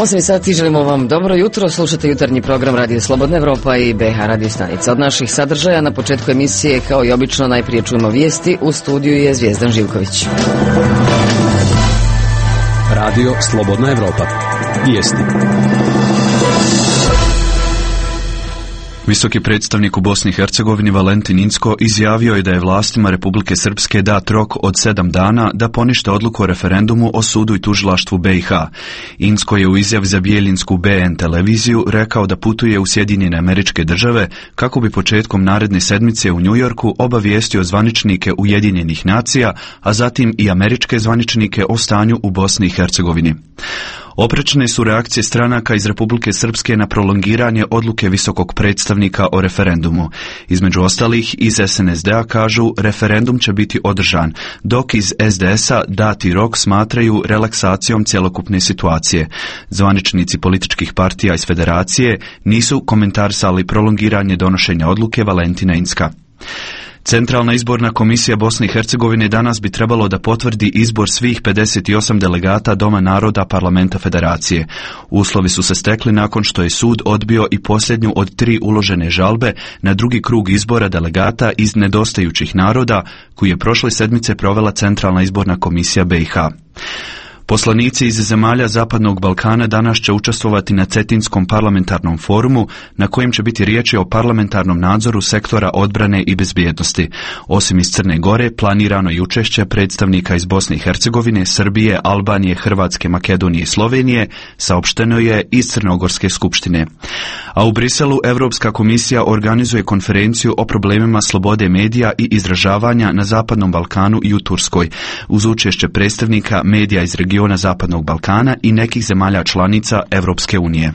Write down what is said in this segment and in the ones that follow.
8 sati, želimo vam dobro jutro. Slušate jutarnji program Radio Slobodna Evropa i BH Radio stanica. Od naših sadržaja na početku emisije, kao i obično, najprije čujemo vijesti. U studiju je Zvijezdan Živković. Radio Slobodna Evropa. Vijesti. Visoki predstavnik u Bosni i Hercegovini Valentin Incko izjavio je da je vlastima Republike Srpske dat rok od 7 dana da ponište odluku o referendumu o sudu i tužilaštvu BiH. Incko je u izjavi za bijelinsku BN televiziju rekao da putuje u Sjedinjene Američke Države kako bi početkom naredne sedmice u Njujorku obavijestio zvaničnike Ujedinjenih nacija, a zatim i američke zvaničnike o stanju u Bosni i Hercegovini. Oprečne su reakcije stranaka iz Republike Srpske na prolongiranje odluke visokog predstavnika o referendumu. Između ostalih, iz SNSD-a kažu referendum će biti održan, dok iz SDS-a dati rok smatraju relaksacijom cjelokupne situacije. Zvaničnici političkih partija iz federacije nisu komentarisali prolongiranje donošenja odluke Valentina Incka. Centralna izborna komisija Bosne i Hercegovine danas bi trebalo da potvrdi izbor svih 58 delegata Doma naroda Parlamenta Federacije. Uslovi su se stekli nakon što je sud odbio i posljednju od 3 uložene žalbe na drugi krug izbora delegata iz nedostajućih naroda, koji je prošle sedmice provela Centralna izborna komisija BiH. Poslanici iz zemalja Zapadnog Balkana danas će učestvovati na Cetinskom parlamentarnom forumu, na kojem će biti riječi o parlamentarnom nadzoru sektora odbrane i bezbjednosti. Osim iz Crne Gore, planirano je učešće predstavnika iz Bosne i Hercegovine, Srbije, Albanije, Hrvatske, Makedonije i Slovenije, saopšteno je iz Crnogorske skupštine. A u Briselu Europska komisija organizuje konferenciju o problemima slobode medija i izražavanja na Zapadnom Balkanu i u Turskoj, uz učešće predstavnika medija iz regiona Zapadnog Balkana i nekih zemalja članica Europske unije.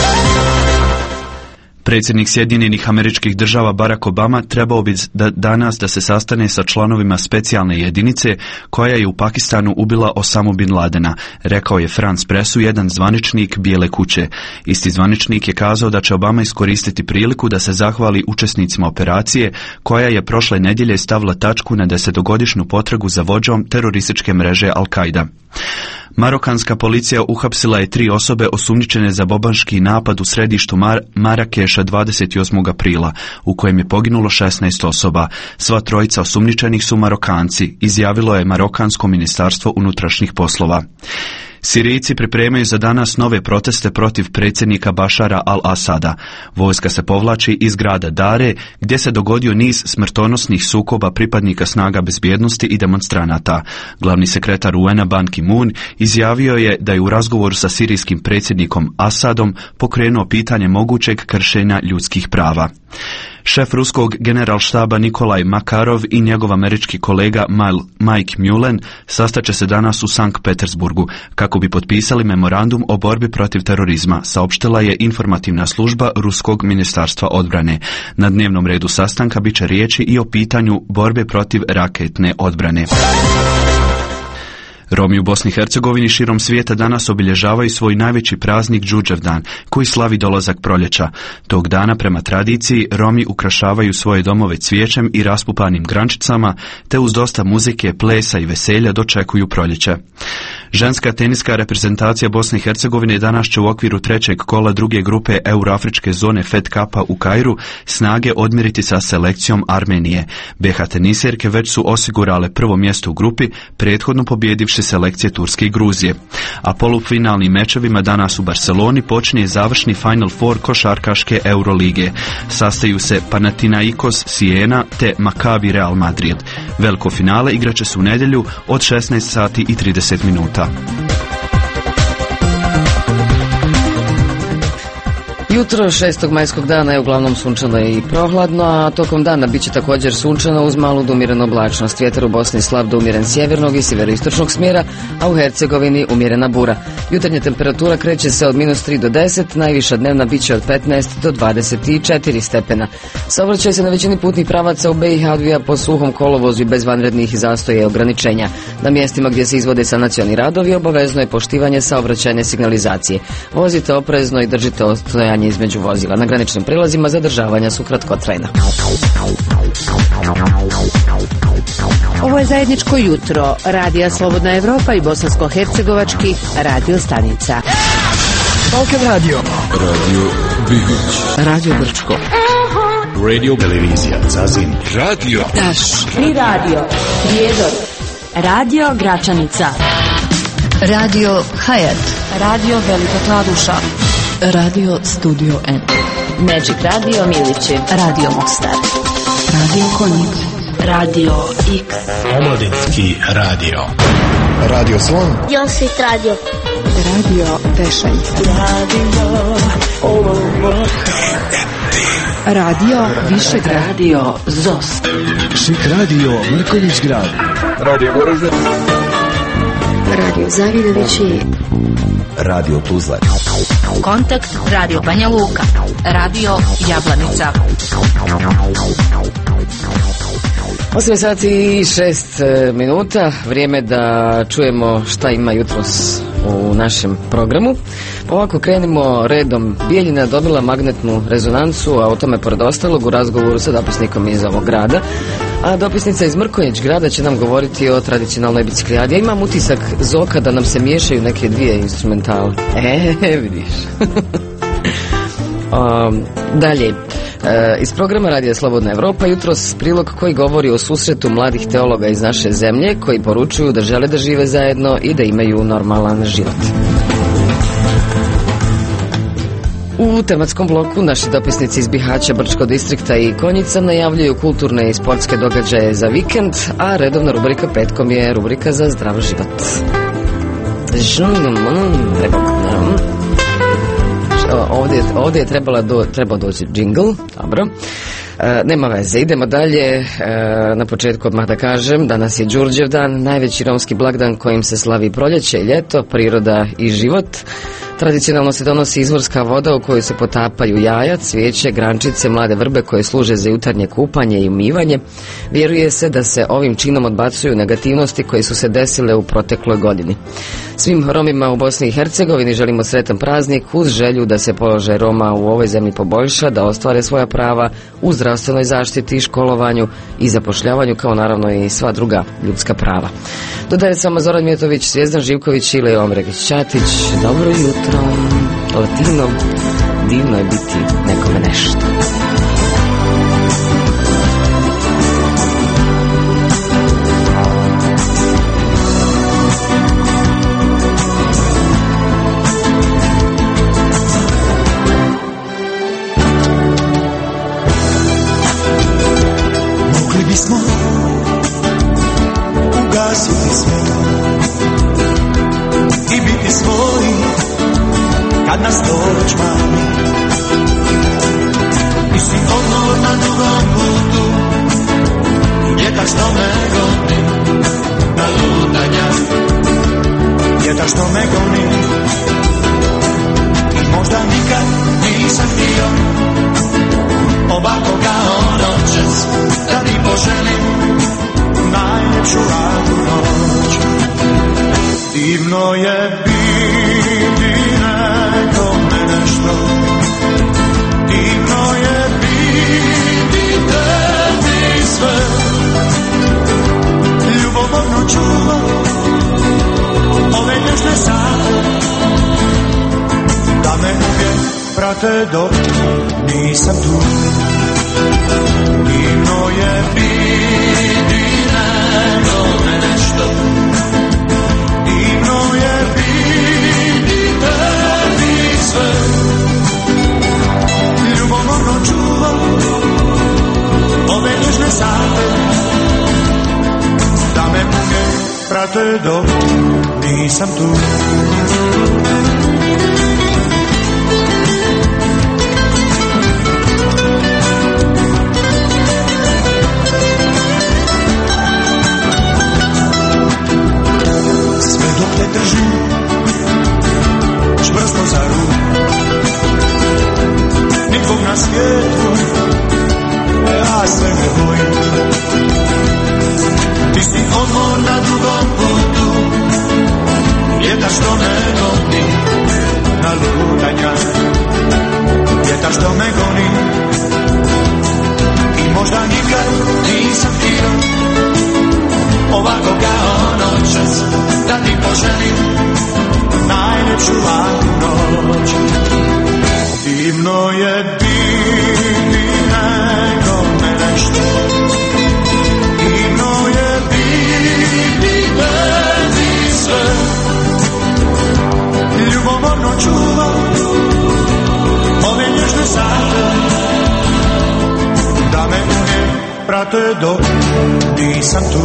Predsjednik Sjedinjenih Američkih Država Barack Obama trebao bi danas da se sastane sa članovima specijalne jedinice koja je u Pakistanu ubila Osamu Bin Ladena, rekao je France Pressu jedan zvaničnik Bijele kuće. Isti zvaničnik je kazao da će Obama iskoristiti priliku da se zahvali učesnicima operacije koja je prošle nedjelje stavila tačku na 10-godišnju potragu za vođom terorističke mreže Al-Qaida. Marokanska policija uhapsila je 3 osobe osumnjičene za bobanski napad u središtu Marakeša 28. aprila, u kojem je poginulo 16 osoba. Sva trojica osumnjičenih su Marokanci, izjavilo je Marokansko ministarstvo unutrašnjih poslova. Sirijci pripremaju za danas nove proteste protiv predsjednika Bašara al-Asada. Vojska se povlači iz grada Dare, gdje se dogodio niz smrtonosnih sukoba pripadnika snaga bezbjednosti i demonstranata. Glavni sekretar UN-a Ban Ki-moon izjavio je da je u razgovoru sa sirijskim predsjednikom Asadom pokrenuo pitanje mogućeg kršenja ljudskih prava. Šef ruskog generalštaba Nikolaj Makarov i njegov američki kolega Mike Mullen sastaće se danas u Sankt Petersburgu kako bi potpisali memorandum o borbi protiv terorizma, saopštila je informativna služba Ruskog ministarstva odbrane. Na dnevnom redu sastanka bit će riječi i o pitanju borbe protiv raketne odbrane. Romi u Bosni i Hercegovini širom svijeta danas obilježavaju svoj najveći praznik Đurđevdan, koji slavi dolazak proljeća. Tog dana, prema tradiciji, Romi ukrašavaju svoje domove cvijećem i raspupanim grančicama, te uz dosta muzike, plesa i veselja dočekuju proljeće. Ženska teniska reprezentacija Bosne i Hercegovine danas će u okviru 3. kola druge grupe Euroafričke zone Fed Cupa u Kairu snage odmjeriti sa selekcijom Armenije. BH teniserke već su osigurale prvo mjesto u grupi, prethodno pobjedivši selekcije Turske i Gruzije. A polufinalnim mečevima danas u Barceloni počinje završni Final Four košarkaške Eurolige. Sastaju se Panathinaikos Siena te Maccabi Real Madrid. Veliko finale igraće se u nedjelju od 16 sati i 30 minuta. Jutro 6. majskog dana je uglavnom sunčano i prohladno, a tokom dana bit će također sunčano uz malu do umjerenu oblačnost. Vjetar u Bosni slab do umjeren sjevernog i sjeveroistočnog smjera, a u Hercegovini umjerena bura. Jutarnja temperatura kreće se od -3 do 10, najviša dnevna bit će od 15 do 24 stepena. Saobraćaj se na većini putnih pravaca u BiH odvija po suhom kolovozu i bez vanrednih zastoja i ograničenja. Na mjestima gdje se izvode sanacioni radovi obavezno je poštivanje saobraćajne signalizacije. Vozite oprezno i držite odstojanje između vozila. Na graničnim prilazima zadržavanja su kratkotrajna. Ovo je zajedničko jutro Radija Slobodna Evropa i bosansko-hercegovačkih radio stanica. Balkan Radio. Radio Bihać. Radio Brčko. Radio Televizija Zazin. Radio Taš. Tri radio. Prijedor. Radio Gračanica. Radio Hayat. Radio Velika Kladuša. Radio Studio N. Magic Radio Milići. Radio Mostar. Radio Konjic. Radio X. Omladinski radio. Radio Slon. Josit Radio. Radio Vešalj. Radio Višegrad. Radio ZOS. Šik radio Mrkonjić grad. Radio Goražde. Radio Zavidovići. Radio Tuzla. Kontakt Radio Banja Luka. Radio Jablanica. 8 sati i 6 minuta, vrijeme da čujemo šta ima jutros u našem programu. Ovako krenimo redom. Bijeljina dobila magnetnu rezonancu, a o tome pored ostalog u razgovoru sa dopisnikom iz ovog grada. A dopisnica iz Mrkonjić grada će nam govoriti o tradicionalnoj biciklijadi. Ja imam utisak, Zoka, da nam se miješaju neke dvije instrumentale. Vidiš. Dalje. Iz programa Radija Slobodna Evropa jutros prilog koji govori o susretu mladih teologa iz naše zemlje koji poručuju da žele da žive zajedno i da imaju normalan život. U tematskom bloku naši dopisnici iz Bihaća, Brčkog distrikta i Konjica najavljuju kulturne i sportske događaje za vikend, a redovna rubrika petkom je rubrika za zdrav život. Ovdje je trebao doći džingl, dobro. Nema veze, idemo dalje. Na početku odmah da kažem, danas je Đurđev dan, najveći romski blagdan kojim se slavi proljeće i ljeto, priroda i život. Tradicionalno se donosi izvorska voda u kojoj se potapaju jaja, cvijeće, grančice, mlade vrbe koje služe za jutarnje kupanje i umivanje. Vjeruje se da se ovim činom odbacuju negativnosti koje su se desile u protekloj godini. Svim Romima u Bosni i Hercegovini želimo sretan praznik uz želju da se položaj Roma u ovoj zemlji poboljša, da ostvare svoja prava u zdravstvenoj zaštiti, školovanju i zapošljavanju, kao naravno i sva druga ljudska prava. Dodaje samo Zoran Mijetović, Zvijezdan Živković i Leo Omregić-Ćatić. Dobro jutro. Latino, divno je biti nekome nešto. Mogli bismo ugasiti sve i biti svoji kad nas to već mami. Ti si odmor na dugom putu, vjetar što me goni na lutanja, vjetar što me goni. I možda nikad nisam htio ovako kao noćas, da ti poželim najljepšu radnu noć. Divno je biti nekome nešto, divno je biti tebi sve. Ljubomorno čuvam ove nježne sate, da me uvijek prate dok nisam tu. Divno je biti nekome nešto, divno je biti tebi sve. Ljubomorno čuvam ove nježne sate, da me uvijek prate dok nisam tu. Te držim čvrsto za ruku, nikog na svijetu ja se ne bojim. Ti si odmor na drugom putu, vjetar što me goni prate dok nisam tu.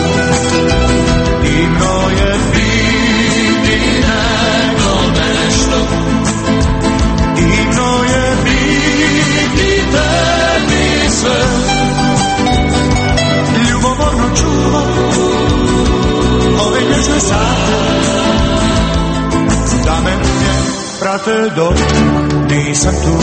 Divno je biti nekome nešto, divno je biti tebi sve. Ljubomorno čuvam ove nježne sate, da me uvijek prate dok nisam tu.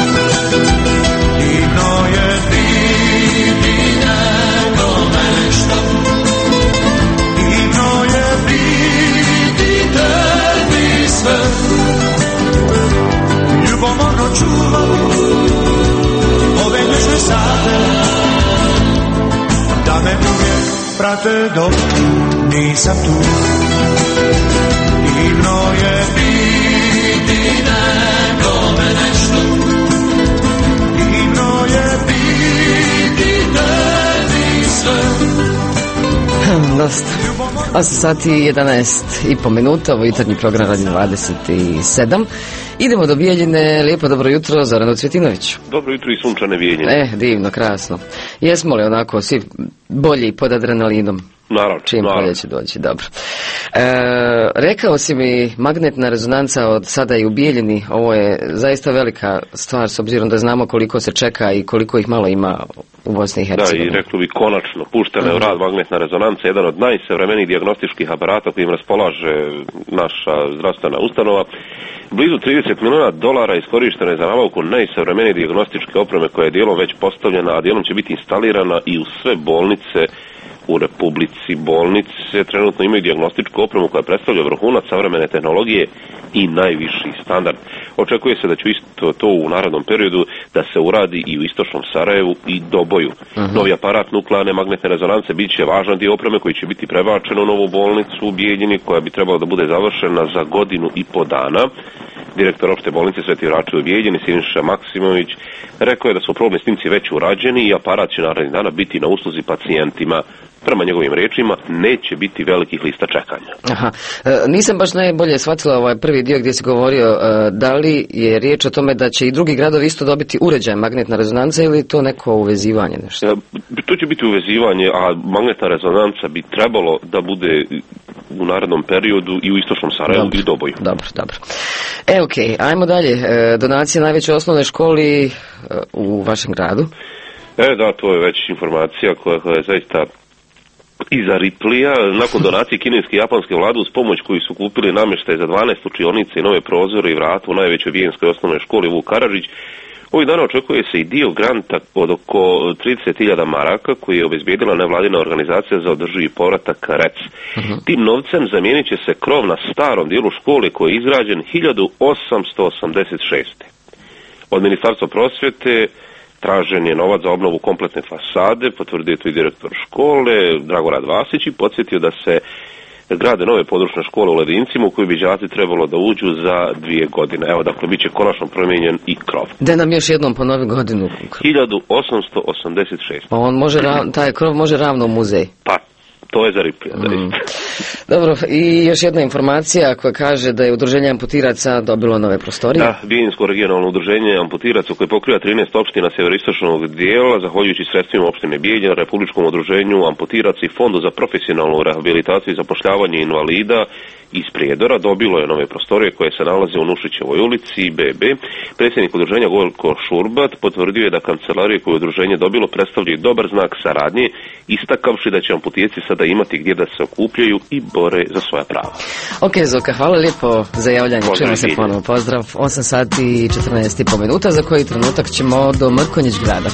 Divno je biti nekome nešto, divno je biti tebi sve. Ljubomorno čuvam ove nježne sate, da me uvijek prate dok nisam tu. Divno je biti nekome nešto, divno je biti tebi sve. Dosta. 8 sati i 11 i po minuta, ovo jutarnji program radi 27. Idemo do Bijeljine. Lijepo dobro jutro, Zoranu Cvjetinoviću. Dobro jutro i sunčane Bijeljine. Divno, krasno. Jesmo li onako svi bolji pod adrenalinom? Naravno. Čim bolje će doći, dobro. Rekao si mi, magnetna rezonanca od sada i u Bijeljini, ovo je zaista velika stvar s obzirom da znamo koliko se čeka i koliko ih malo ima u Bosni i Hercegovini. Da, i reklo bi konačno, puštena je u rad magnetna rezonanca, jedan od najsavremenijih dijagnostičkih aparata kojim raspolaže naša zdravstvena ustanova. Blizu $30 milijuna iskorišteno je za nabavku najsavremenije dijagnostičke opreme koja je dijelom već postavljena, a dijelom će biti instalirana i u sve bolnice u Republici. Bolnice trenutno imaju dijagnostičku opremu koja predstavlja vrhunac savremene tehnologije i najviši standard. Očekuje se da će isto to u narednom periodu da se uradi i u istočnom Sarajevu i Doboju. Novi aparat nuklearne magnetne rezonance bit će važan dio opreme koji će biti prebačen u novu bolnicu u Bijeljini koja bi trebala da bude završena za 1.5 godina. Direktor opšte bolnice Sveti Vračev u Bijeljini, Siniša Maksimović, rekao je da su probni snimci već urađeni i aparat će narednih dana biti na usluzi pacijentima. Prema njegovim rečima, neće biti velikih lista čekanja. Aha. Nisam baš najbolje shvatila ovaj prvi dio gdje si govorio, da li je riječ o tome da će i drugi gradovi isto dobiti uređaj magnetna rezonanca ili to neko uvezivanje nešto? To će biti uvezivanje, a magnetna rezonanca bi trebalo da bude u narednom periodu i u istočnom Sarajevu i Doboju. Dobro. Okej, ajmo dalje. Donacije najveće osnovne školi u vašem gradu? Da, to je već informacija koja je zaista iza Riplija. Nakon donacije kineske i japanske vlade uz pomoć koju su kupili namještaj za 12 učionice i nove prozore i vrata u najvećoj bijeljinskoj osnovnoj školi Vuk Karadžić, ovih dana očekuje se i dio granta od oko 30.000 maraka koji je obezbijedila nevladina organizacija za održivi povratak REC. Tim novcem zamijenit će se krov na starom dijelu škole koji je izgrađen 1886. Od Ministarstva prosvjete tražen je novac za obnovu kompletne fasade, potvrdio je to i direktor škole Dragorad Vasić i podsjetio da se grade nove područne škole u Ledincima u koji bi đaci trebalo da uđu za 2 godine. Evo, dakle, bit će konačno promijenjen i krov. Da nam još jednom ponovi godinu. 1886. Pa on može, taj krov može ravno u muzej. Pa, to je za Riplija. Dobro, i još jedna informacija koja kaže da je udruženje amputiraca dobilo nove prostorije. Da, Bijeljinsko regionalno udruženje amputiraca koje pokriva 13 opština sjeveroistočnog dijela, zahvaljujući sredstvima opštine Bijeljina, Republičkom udruženju amputiraca i Fondu za profesionalnu rehabilitaciju i zapošljavanje invalida iz Prijedora, dobilo je nove prostorije koje se nalaze u Nušićevoj ulici BB. Predsjednik udruženja Gojko Šurbat potvrdio je da kancelarije koje je udruženje dobilo predstavljaju dobar znak saradnje, istakavši da će amputijaci sada imati gdje da se okupljaju i bore za svoja prava. Ok, Zoka, hvala lijepo za javljanje. Čujemo se ponovo. Pozdrav. 8 sati i 14,5 minuta, za koji trenutak ćemo do Mrkonjić grada.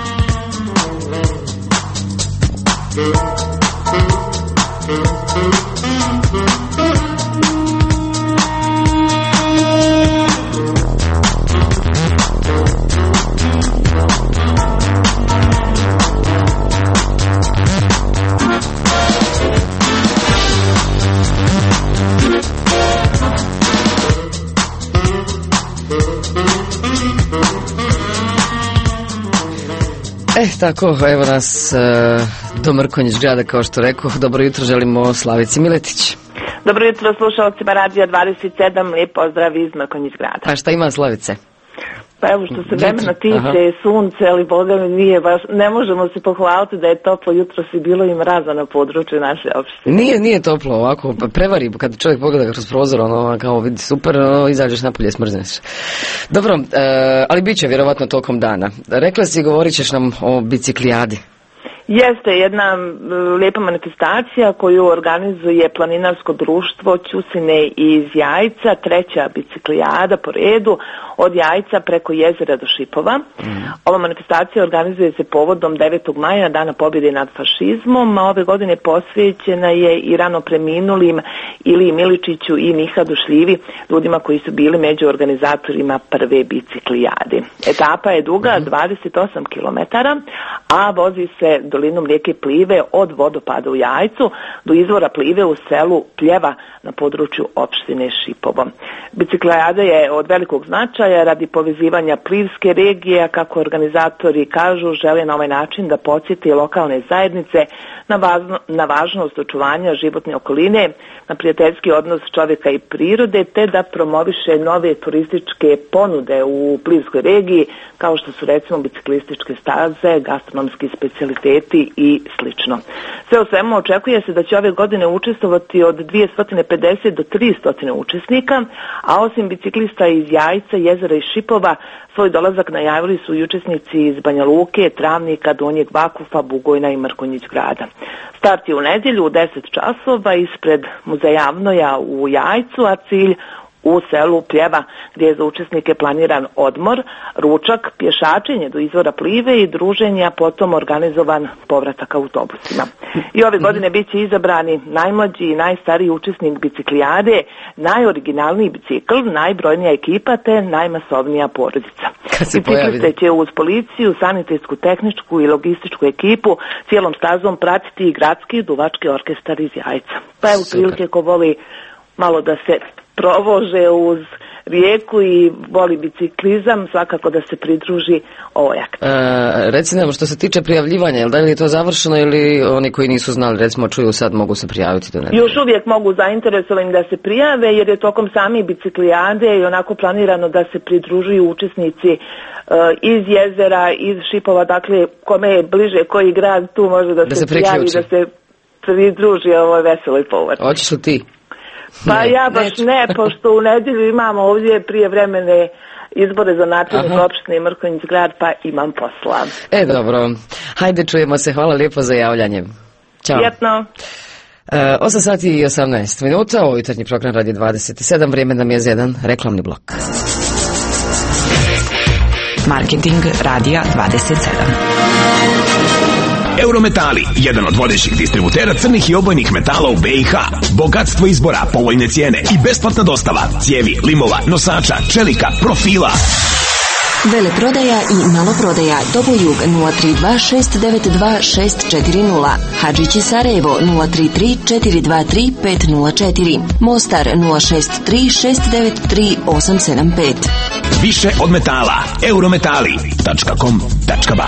Tako, evo nas do Mrkonjić grada, kao što rekao. Dobro jutro, želimo Slavici Miletić. Dobro jutro slušalcima Radio 27, lijep pozdrav iz Mrkonjić grada. A šta ima Slavice? Pa evo što se vremena tiče, sunce, ali boga mi nije baš, ne možemo se pohvaliti da je toplo, jutros je bilo i mraza na području naše opštine. Nije toplo, ovako, pa prevari, kad čovjek pogleda kroz prozor, ono, kao vidi super, izađeš napolje, smrzneš. Dobro, ali bit će vjerovatno tokom dana. Rekla si, govorit ćeš nam o biciklijadi. Jeste jedna lijepa manifestacija koju organizuje planinarsko društvo Ćusine iz Jajca, treća biciklijada po redu od Jajca preko jezera do Šipova. Ova manifestacija organizuje se povodom 9. maja, Dana pobjede nad fašizmom, a ove godine posvećena je i rano preminulim Iliji Miličiću i Miha Dušljivi, ljudima koji su bili među organizatorima prve biciklijade. Etapa je duga 28 km, a vozi se dolinom rijeke Plive od vodopada u Jajcu do izvora Plive u selu Pljeva na području opštine Šipovo. Biciklijada je od velikog značaja radi povezivanja plivske regije, a kako organizatori kažu, žele na ovaj način da podsjeti lokalne zajednice na važnost očuvanja životne okoline, na prijateljski odnos čovjeka i prirode, te da promoviše nove turističke ponude u plivskoj regiji, kao što su recimo biciklističke staze, gastronomski specijaliteti i slično. Sve u svemu očekuje se da će ove godine učestvovati od 250 do 300 učesnika, a osim biciklista iz Jajca, jezera i Šipova, svoj dolazak najavili su i učesnici iz Banja Luke, Travnika, Donjeg Vakufa, Bugojna i Mrkonjić Grada. Start je u nedjelju u 10 časova ispred muzeja Avnoja u Jajcu, a cilj u selu Pljeva, gdje je za učesnike planiran odmor, ručak, pješačenje do izvora Plive i druženja, potom organizovan povratak autobusima. I ove godine bit će izabrani najmlađi i najstariji učesnik biciklijade, najoriginalniji bicikl, najbrojnija ekipa te najmasovnija porodica. Bicikliste će uz policiju, sanitetsku, tehničku i logističku ekipu cijelom stazom pratiti i gradski duvački orkestar iz Jajca. Pa evo prilike ko voli malo da se provože uz rijeku i voli biciklizam, svakako da se pridruži ovoj akciji. Reci nam, što se tiče prijavljivanja, da li je to završeno ili oni koji nisu znali, recimo čuju sad, mogu se prijaviti do nedjelje? Još uvijek mogu zainteresovani da se prijave, jer je tokom sami biciklijade i onako planirano da se pridružuju učesnici iz jezera, iz Šipova, dakle kome je bliže koji grad, tu može da se prijavi, da se pridruži ovoj veseloj povorci. Hoćeš li ti? Pa ja baš ne, pošto u nedjelju imamo ovdje prijevremene izbore za načelnik opštine Mrkonjić Grad, pa imam posla. Dobro, hajde čujemo se, hvala lijepo za javljanje. Ćao. Prijetno. 8 sati i 18 minuta, ovo jutarnji program Radi 27, vrijeme nam je za jedan reklamni blok. Marketing Radija 27. Eurometali, jedan od vodećih distributera crnih i obojnih metala u BiH. Bogatstvo izbora, povoljne cijene i besplatna dostava cijevi, limova, nosača, čelika, profila. Veleprodaja i maloprodaja Dobojug 032-692-640, Hadžići Sarajevo 033-423-504, Mostar 063-693-875. Više od metala. Eurometali.com.ba.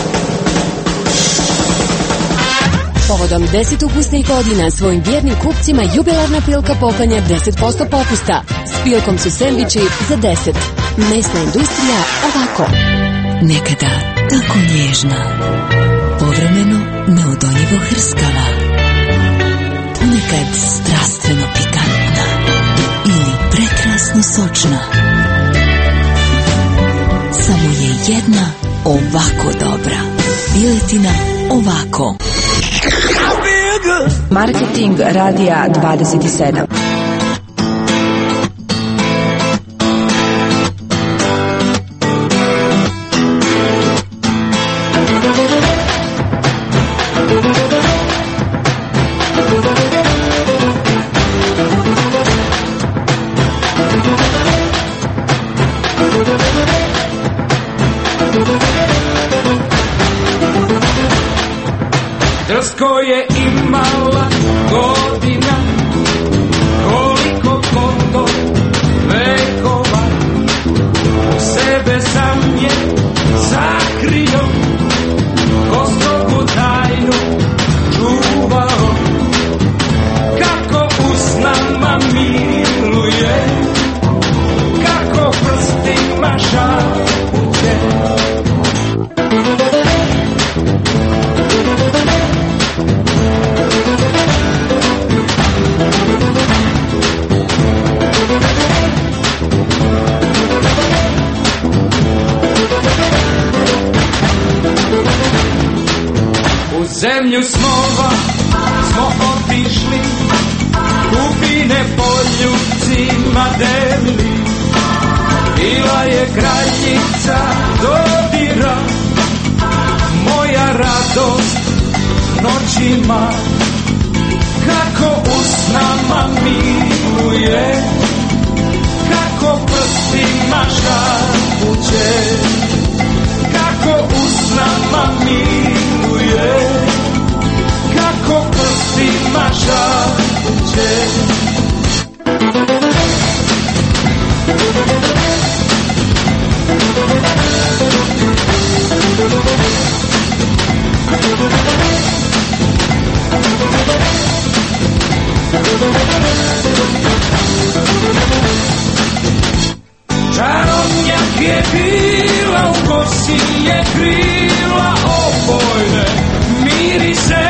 Povodom 10 ukusnih godina svojim vjernim kupcima jubilarna Pilka poklanja 10% popusta. S Pilkom su sendviči za 10. Mesna industrija ovako. Nekada tako nježna, povremeno neodoljivo hrskava, ponekad strastveno pikantna ili prekrasno sočna. Samo je jedna ovako dobra. Piletina ovako. Marketing Radija 27. Drsko je imala godina, koliko koto vekova, sebe sam je zakrio, ko strogu tajnu čuvao, kako usnama miluje, kako prstima žal. zemlju snova smo otišli, kupine poljubcima delili. Bila je kraljica dodira, moja radost noćima, kako usnama miluje, kako prstima šapuće, kako usnama miluje, kako prstima šapuće. Čarobnjak je bila, u kosi je krila opojne mirise.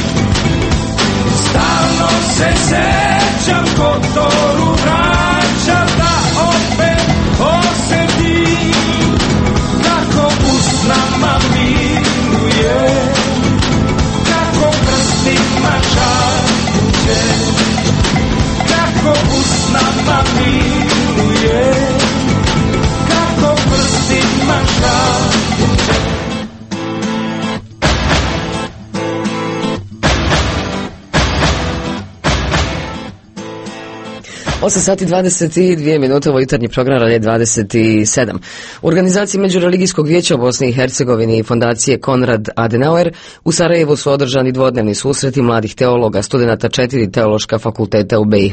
Stalno se sećam, Kotoru vraća da opet osjetim, kako usnama miluje, kako prstima šapuće, kako usnama miluje, kako prstima šapuće. 8 sati 22 minute, ovo jutarnji program Radio 27. U organizaciji Međureligijskog vijeća u Bosni i Hercegovini i fondacije Konrad Adenauer u Sarajevu su održani dvodnevni susreti mladih teologa, studenata 4 teološka fakulteta u BiH.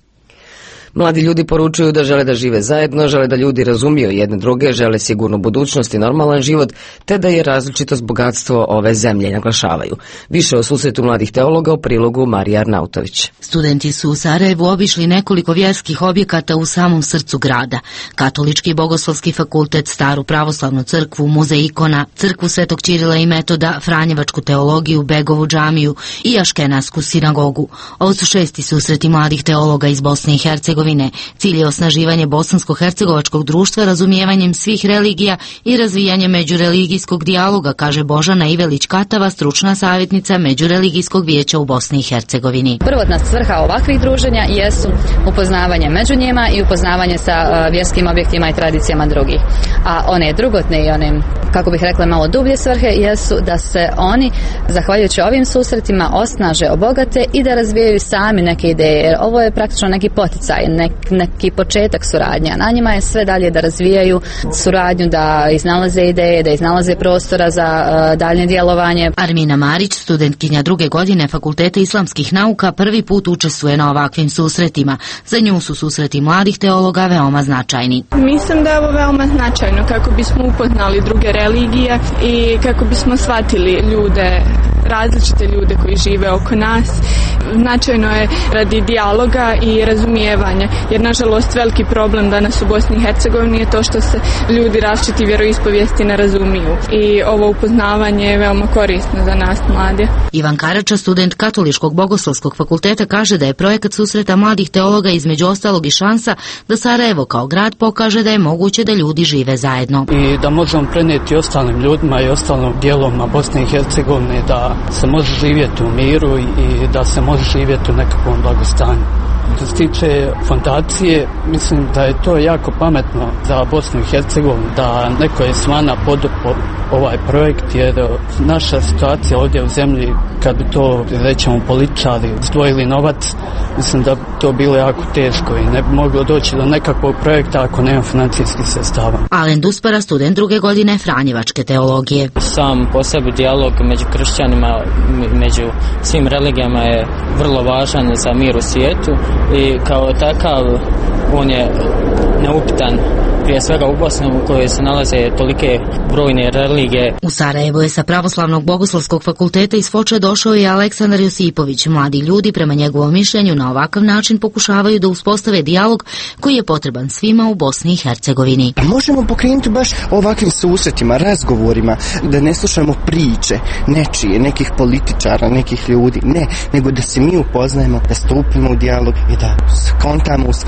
Mladi ljudi poručuju da žele da žive zajedno, žele da ljudi razumiju jedne druge, žele sigurnu budućnost i normalan život, te da je različitost bogatstvo ove zemlje, naglašavaju. Više o susretu mladih teologa u prilogu Marija Arnautović. Studenti su u Sarajevu obišli nekoliko vjerskih objekata u samom srcu grada. Katolički bogoslovski fakultet, Staru pravoslavnu crkvu, muzej ikona, crkvu Svetog Ćirila i Metoda, Franjevačku teologiju, Begovu džamiju i Aškenasku sinagogu. Ovo su 6. susreti mladih teologa iz Bosne i Hercegovine. Cilj je osnaživanje bosansko-hercegovačkog društva razumijevanjem svih religija i razvijanje međureligijskog dijaloga, kaže Božana Ivelić-Katava, stručna savjetnica Međureligijskog vijeća u Bosni i Hercegovini. Prvotna svrha ovakvih druženja jesu upoznavanje među njima i upoznavanje sa vjerskim objektima i tradicijama drugih. A one drugotne i one, kako bih rekla, malo dublje svrhe jesu da se oni, zahvaljujući ovim susretima, osnaže, obogate i da razvijaju sami neke ideje. Jer ovo je praktično neki poticaj, neki početak suradnja. Na njima je sve dalje da razvijaju suradnju, da iznalaze ideje, da iznalaze prostora za daljnje djelovanje. Armina Marić, studentkinja 2. godine Fakulteta islamskih nauka, prvi put učestvuje na ovakvim susretima. Za nju su susreti mladih teologa veoma značajni. Mislim da je ovo veoma značajno kako bismo upoznali druge religije i kako bismo shvatili ljude, različite ljude koji žive oko nas. Značajno je radi dijaloga i razumijevanja, jer nažalost veliki problem danas u Bosni i Hercegovini je to što se ljudi različiti vjeroispovijesti ne razumiju i ovo upoznavanje je veoma korisno za nas mlade. Ivan Karača, student Katoličkog bogoslovskog fakulteta, kaže da je projekat susreta mladih teologa između ostalog i šansa da Sarajevo kao grad pokaže da je moguće da ljudi žive zajedno. I da možemo prenijeti ostalim ljudima i ostalim dijelovima Bosne i Hercegovine da se može živjeti u miru i da se može živjeti u nekakvom blagostanju. Što se tiče fondacije, mislim da je to jako pametno za Bosnu i Hercegovinu, da neko je svana podupro ovaj projekt, jer naša situacija ovdje u zemlji, kad bi to, rećemo, političari izdvojili novac, mislim da bi to bilo jako teško i ne bi moglo doći do nekakvog projekta ako nema financijskih sredstava. Alen Duspara, student 2. godine Franjevačke teologije. Sam po sebi dijalog među kršćanima, među svim religijama je vrlo važan za mir u svijetu i kao takav on je neupitan, prije svega u Bosni u kojoj se nalaze tolike brojne religije. U Sarajevu je sa Pravoslavnog bogoslovskog fakulteta iz Foča došao i Aleksandar Josipović. Mladi ljudi, prema njegovom mišljenju, na ovakav način pokušavaju da uspostave dijalog koji je potreban svima u Bosni i Hercegovini. Možemo pokrenuti baš ovakvim susretima, razgovorima, da ne slušamo priče nečije, nekih političara, nekih ljudi, ne, nego da se mi upoznajemo, da stupimo u dijalog i da skontamo u stvari da smo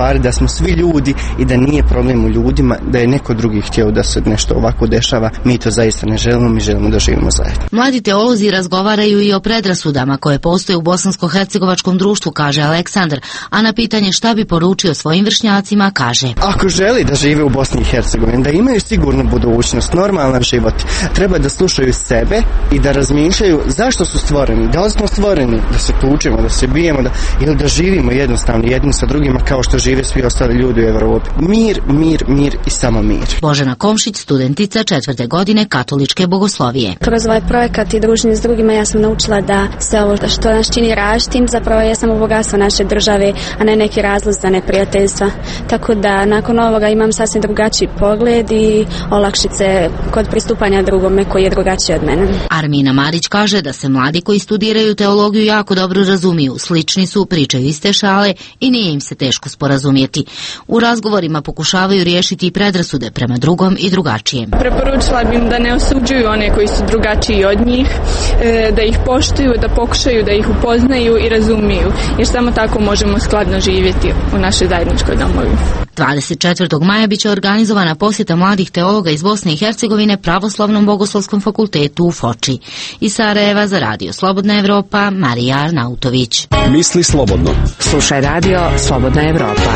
svi ljudi i da nije problem u ljudima, da je neko drugi htio da se nešto ovako dešava. Mi to zaista ne želimo, mi želimo da živimo zajedno. Mladi teolozi razgovaraju i o predrasudama koje postoje u bosansko-hercegovačkom društvu, kaže Aleksandar, a na pitanje šta bi poručio svojim vršnjacima kaže: ako želi da žive u Bosni i Hercegovini, da imaju sigurnu budućnost, normalan život, treba da slušaju sebe i da razmišljaju zašto su stvoreni, da li smo stvoreni da se tučemo, da se bijemo, ili da živimo jednostavno jedni sa drugima kao što žive svi ostali ljudi u Evropi. Mir, mir, mir i samo mir. Božena Komšić, studentica 4. godine katoličke bogoslovije. Kroz ovaj projekat i druženje s drugima ja sam naučila da sve ovo što nas čini različitim zapravo je samo bogatstvo naše države, a ne neki razlog za neprijateljstva. Tako da nakon ovoga imam sasvim drugačiji pogled i olakšice kod pristupanja drugome koji je drugačiji od mene. Armina Marić kaže da se mladi koji studiraju teologiju jako dobro razumiju, slični su, pričaju iste šale i nije im se teško sporazumjeti. U razgovorima pokušavaju riješiti i predrasude prema drugom i drugačijem. Preporučila bih im da ne osuđuju one koji su drugačiji od njih, da ih poštuju, da pokušaju da ih upoznaju i razumiju, jer samo tako možemo skladno živjeti u našoj zajedničkoj domovini. 24. maja biće organizovana posjeta mladih teologa iz Bosne i Hercegovine Pravoslavnom bogoslovskom fakultetu u Foči. Iz Sarajeva za Radio Slobodna Evropa, Marija Arnautović. Misli slobodno. Slušaj Radio Slobodna Evropa.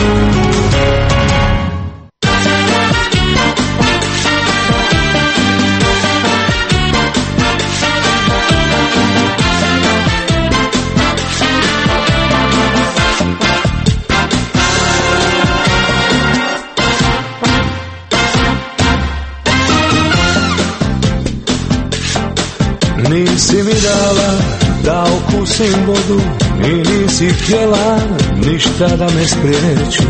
Nisi mi dala da okusim vodu i nisi htjela ništa da me spriječi.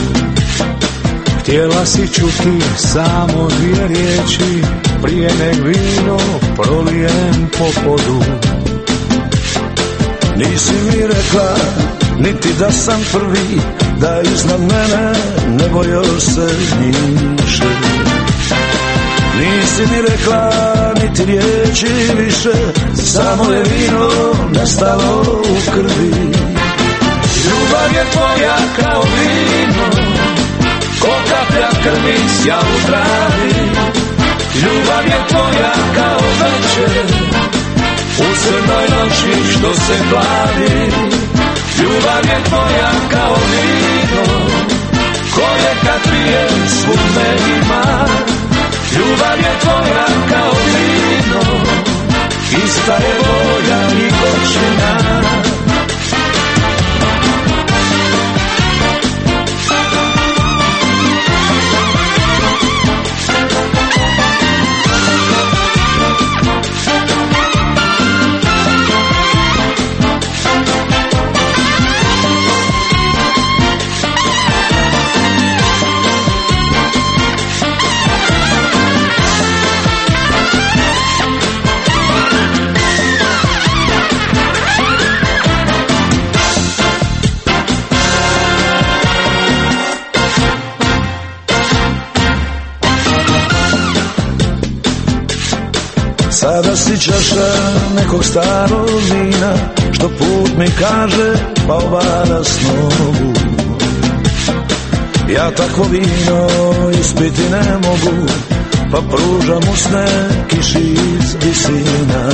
Htjela si čuti samo dvije riječi prije nek vino prolijem po podu. Nisi mi rekla niti da sam prvi, da iznad mene nebo još se njiše. Nisi mi rekla niti riječi više, samo je vino nestalo u krvi. Ljubav je tvoja kao vino, ko kaplja krvi sja u travi. Ljubav je tvoja kao večer, u crnoj noći što se plavi. Ljubav je tvoja kao vino, koje kad pije svud me ima. Ljubav je tvoja kao vino, ista je volja i gorčina. Sada si čaša nekog starog vina, što put mi kaže pa obara s nogu. Ja takvo vino ispiti ne mogu, pa pružam usne kiši iz visina.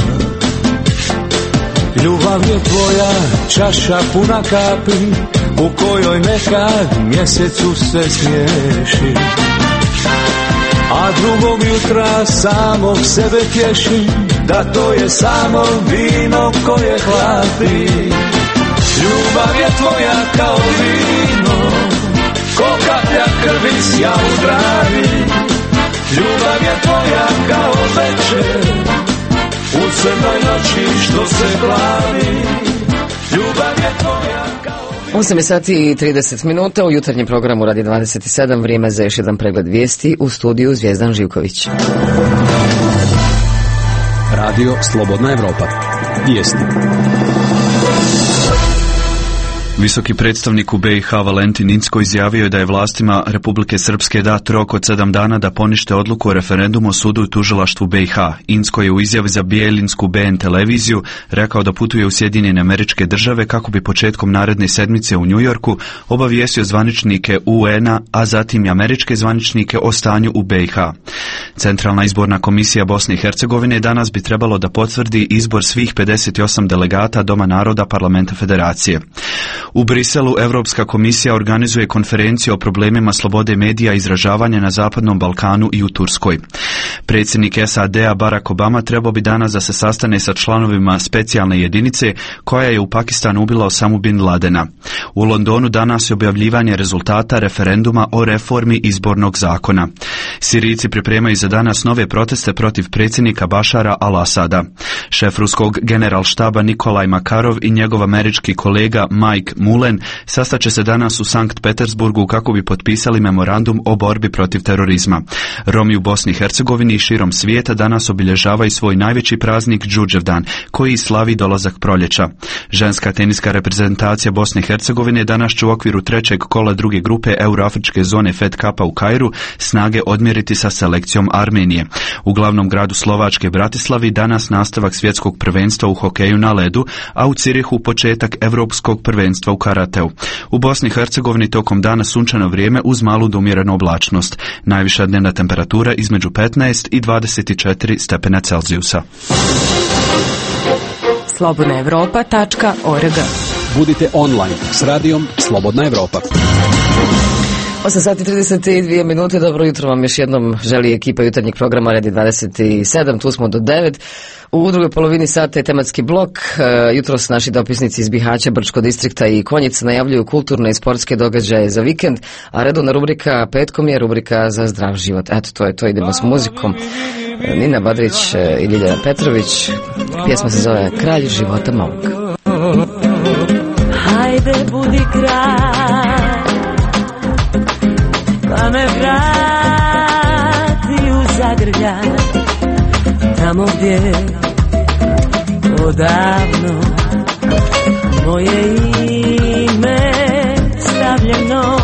Ljubav je tvoja čaša puna kapi, u kojoj nekad mjesecu se smiješi. A drugog jutra samog sebe tješi, da to je samo vino koje hlapi. Ljubav je tvoja kao vino, ko kaplja krvi sja u travi. Ljubav je tvoja kao večer, u crnoj noći što se plavi. Ljubav je tvoja kao 8 sati i 30 minuta u jutarnjem programu Radi 27, vrijeme za još jedan pregled vijesti, u studiju Zvijezdan Živković. Radio Slobodna Evropa. Vijesti. Visoki predstavnik u BiH Valentin Incko izjavio je da je vlastima Republike Srpske dat rok od 7 dana da ponište odluku o referendumu o sudu i tužilaštvu BiH. Incko je u izjavi za bijelinsku BN televiziju rekao da putuje u Sjedinjene Američke Države kako bi početkom naredne sedmice u Njujorku obavijestio zvaničnike UN-a, a zatim i američke zvaničnike o stanju u BiH. Centralna izborna komisija Bosne i Hercegovine danas bi trebalo da potvrdi izbor svih 58 delegata Doma naroda Parlamenta Federacije. U Briselu Europska komisija organizuje konferenciju o problemima slobode medija i izražavanja na Zapadnom Balkanu i u Turskoj. Predsjednik SAD-a Barack Obama trebao bi danas da se sastane sa članovima specijalne jedinice koja je u Pakistanu ubila Osamu bin Ladena. U Londonu danas je objavljivanje rezultata referenduma o reformi izbornog zakona. Sirijci pripremaju za danas nove proteste protiv predsjednika Bašara al-Asada. Šef ruskog generalštaba Nikolaj Makarov i njegov američki kolega Mike Mullen sastaće se danas u Sankt Petersburgu kako bi potpisali memorandum o borbi protiv terorizma. Romi u Bosni i Hercegovini i širom svijeta danas obilježavaju svoj najveći praznik Đurđevdan, koji slavi dolazak proljeća. Ženska teniska reprezentacija Bosne i Hercegovine danas će u okviru trećeg kola druge grupe Euroafričke zone Fed Cupa u Kairu snage odmjeriti sa selekcijom Armenije. U glavnom gradu Slovačke Bratislavi danas nastavak svjetskog prvenstva u hokeju na ledu, a u Cirihu početak Evropskog prvenstva u karateu. U Bosni i Hercegovini tokom dana sunčano vrijeme uz malu do umjerenu oblačnost. Najviša dnevna temperatura između 15 i 24 stepena Celzijusa. slobodnaevropa.org. Budite online s radijom Slobodna Evropa. 8:32 dobro jutro vam još jednom želi ekipa jutarnjeg programa Redi 27, tu smo do 9. U drugoj polovini sata je tematski blok. Jutros naši dopisnici iz Bihaća, Brčkog distrikta i Konjica najavljuju kulturne i sportske događaje za vikend, a redovna rubrika petkom je rubrika za zdrav život. Eto, to je to, idemo s muzikom. Nina Badrić i Ljiljana Petrović, pjesma se zove Kralj života mog. Hajde budi kralj, pa me vrati u zagrljaj, tamo gdje odavno moje ime stavljeno.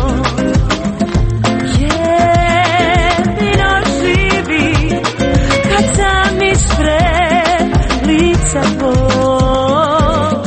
Jedino živi kad sam ispred lica tvoj.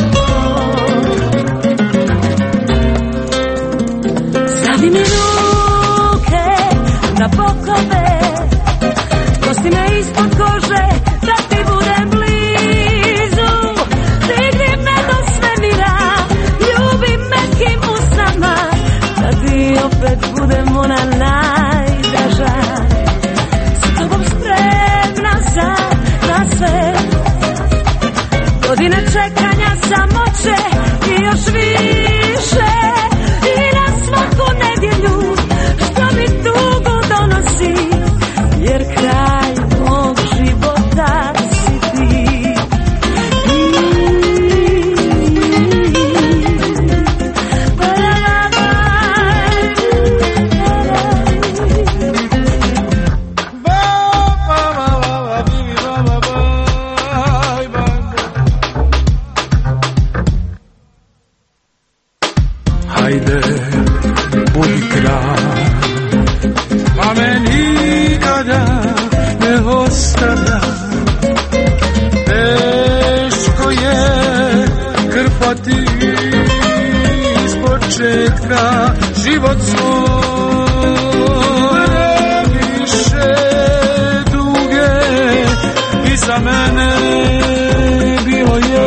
Stavi mi ruke na bokove, kosti me ispod kože, da ti budem blizu. Digni me do svemira, ljubi me kim usnama, da ti opet budem ona najdraža. S tobom spremna sam na sve, godine čekanja samoće i još više. I na svaku nedjelju što mi tugu donosi, jer kraj mog života si ti. Hajde, budi kralj, pa me nikada ne ostavlja. Teško je krpati iz početka život svoj. Više duge i za mene bilo je.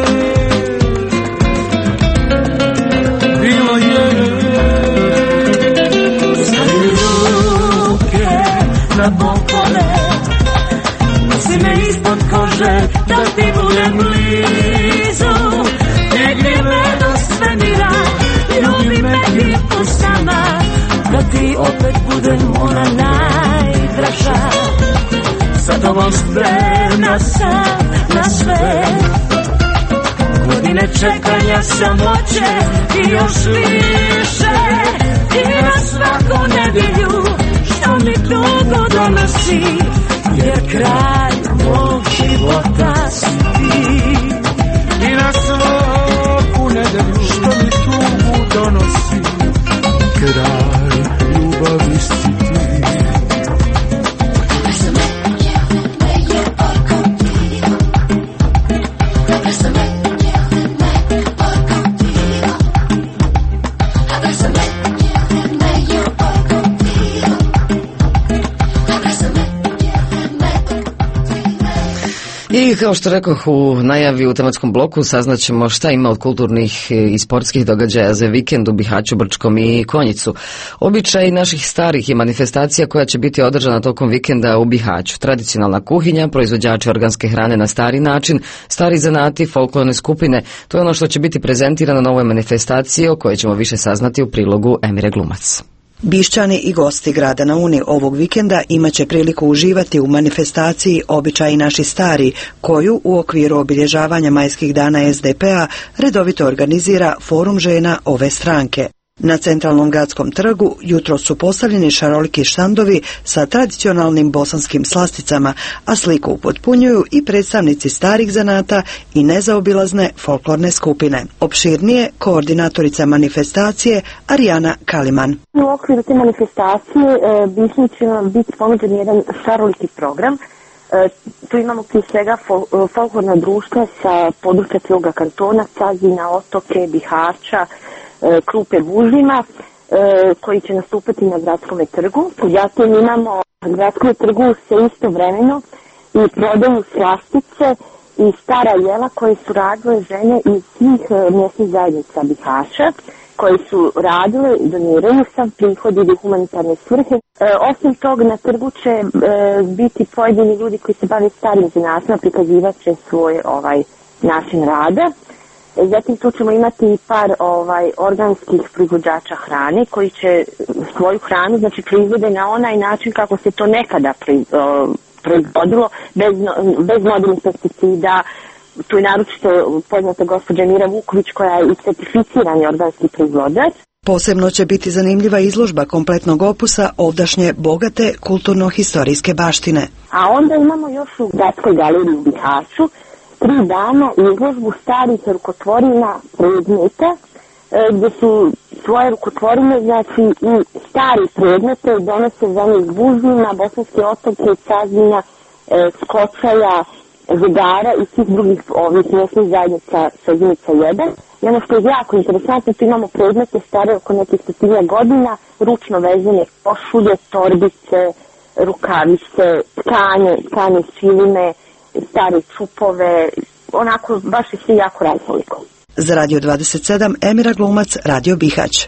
Na bokove, nosi me ispod kože, da ti budem blizu. Digni me do svemira, ljubi me ti usama, da ti opet budem ona najdraža. Sa tobom spremna sam na sve, godine čekanja samoće i još više. I na svaku nedjelju što mi tugu donosi, jer kralj mog života si ti. I na svaku nedjelju što mi tugu I kao što rekoh u najavi u tematskom bloku, saznaćemo šta ima od kulturnih i sportskih događaja za vikend u Bihaću, Brčkom i Konjicu. Običaj naših starih i manifestacija koja će biti održana tokom vikenda u Bihaću. Tradicionalna kuhinja, proizvođači organske hrane na stari način, stari zanati, folklorne skupine. To je ono što će biti prezentirano na ovoj manifestaciji o kojoj ćemo više saznati u prilogu Emire Glumac. Bišćani i gosti grada na Uni ovog vikenda imaće priliku uživati u manifestaciji Običaji naši stari, koju u okviru obilježavanja majskih dana SDP-a redovito organizira Forum žena ove stranke. Na centralnom gradskom trgu jutro su postavljeni šaroliki štandovi sa tradicionalnim bosanskim slasticama, a sliku upotpunjuju i predstavnici starih zanata i nezaobilazne folklorne skupine. Opširnije koordinatorica manifestacije Arijana Kaliman. U okviru te manifestacije Bišnji će nam biti ponuđen jedan šaroliki program. Tu imamo prije svega folklorna društva sa područja cijeloga kantona, Cazina, Otoke, Bihaća, Krupe, Bužima, koji će nastupati na gradskom trgu. Zatim imamo na gradskom trgu se istovremeno i prodaju slastice i stara jela koje su radile žene iz svih mjesnih zajednica Bihaća, koji su radile i doniraju sam prihod i humanitarne svrhe. Osim toga na trgu će biti pojedini ljudi koji se bave starim zanatima, prikazivat će svoj način rada. Zatim tu ćemo imati i par organskih proizvođača hrane koji će svoju hranu proizvode na onaj način kako se to nekada proizvodilo, bez modernih pesticida. Tu je naročito poznata gospođa Mira Vuković koja je i certificirani organski proizvođač. Posebno će biti zanimljiva izložba kompletnog opusa ovdašnje bogate kulturno-historijske baštine. A onda imamo još u Gradskoj galeriji u Bihaću 3 dana izložbu starih rukotvorina predmeta, gdje su svoje rukotvorine, i stari predmete donose zemlje iz Bužima, Bosanske Otoke, Cazina, Skočaja, Zagara i svih drugih mjesnih zajednica sa jedinica 1. I ono što je jako interesantno, tu imamo predmete stare oko nekih 100 godina, ručno vezane košulje, torbice, rukavice, tkane šivine, stare čupove, onako baš je svi jako raznoliko. Za Radio 27, Emira Glumac, Radio Bihać.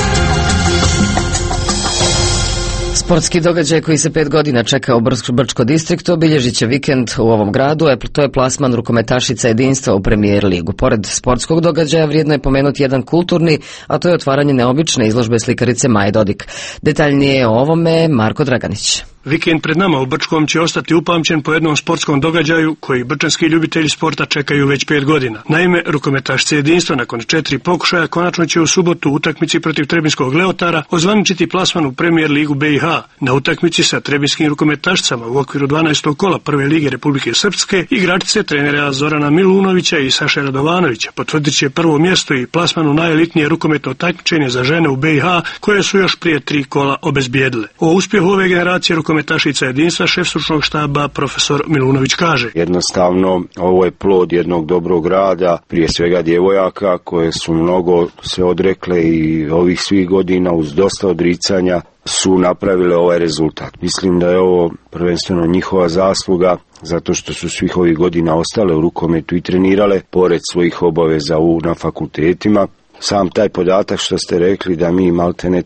Sportski događaj koji se 5 godina čeka u Brčko distriktu obilježit će vikend u ovom gradu, to je plasman rukometašica jedinstva u Premier ligu. Pored sportskog događaja vrijedno je pomenuti jedan kulturni, a to je otvaranje neobične izložbe slikarice Maje Dodik. Detaljnije o ovome Marko Draganić. Vikend pred nama u Brčkom će ostati upamćen po jednom sportskom događaju koji brčanski ljubitelji sporta čekaju već 5 godina. Naime, rukometašice jedinstva nakon 4 pokušaja konačno će u subotu u utakmici protiv Trebinskog Leotara ozvaničiti plasman u Premier ligu BiH. Na utakmici sa trebinjskim rukometašicama u okviru 12. kola Prve lige Republike Srpske igračice trenera Zorana Milunovića i Saše Radovanovića potvrdit će prvo mjesto i plasman u najelitnije rukometno takmičenje za žene u BiH koje su još prije 3 kola obezbijedile. O uspjehu ove generacije rukometašica jedinstva šef stručnog štaba profesor Milunović kaže: jednostavno ovo je plod jednog dobrog rada, prije svega djevojaka koje su mnogo se odrekle i ovih svih godina uz dosta odricanja su napravile ovaj rezultat. Mislim da je ovo prvenstveno njihova zasluga zato što su svih ovih godina ostale u rukometu i trenirale pored svojih obaveza na fakultetima. Sam taj podatak što ste rekli da mi maltene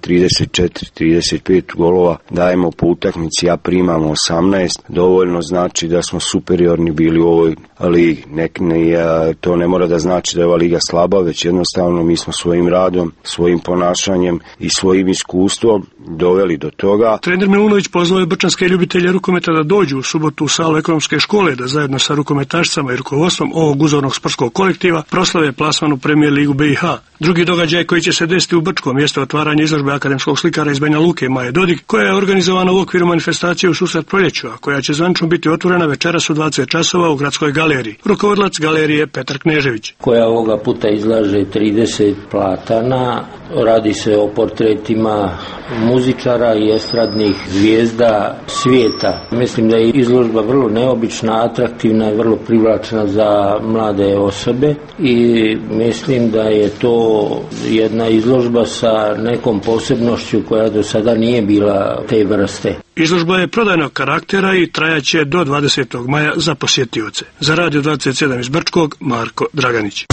34-35 golova dajemo po utakmici, a primamo 18, dovoljno znači da smo superiorni bili u ovoj ligi. To ne mora da znači da je ova liga slaba, već jednostavno mi smo svojim radom, svojim ponašanjem i svojim iskustvom doveli do toga. Trener Milunović pozvao je brčanske ljubitelje rukometa da dođu u subotu u salu ekonomske škole da zajedno sa rukometašicama i rukovodstvom ovog uzornog sportskog kolektiva proslave plasman u Premier ligu BiH. Drugi događaj koji će se desiti u Brčkom jeste otvaranje izložbe akademskog slikara iz Banja Luke Maje Dodik, koja je organizovana u okviru manifestacije u susret proljeću, a koja će zvanično biti otvorena večeras u 20 časova u Gradskoj galeriji. Rukovodilac galerije Petar Knežević. Koja ovoga puta izlaže 30 platana, radi se o portretima muzičara i estradnih zvijezda svijeta. Mislim da je izložba vrlo neobična, atraktivna i vrlo privlačna za mlade osobe i mislim da je to to jedna izložba sa nekom posebnošću koja do sada nije bila te vrste. Izložba je prodajnog karaktera i trajaće do 20. maja za posjetioce. Za Radio 27 iz Brčkog, Marko Draganić.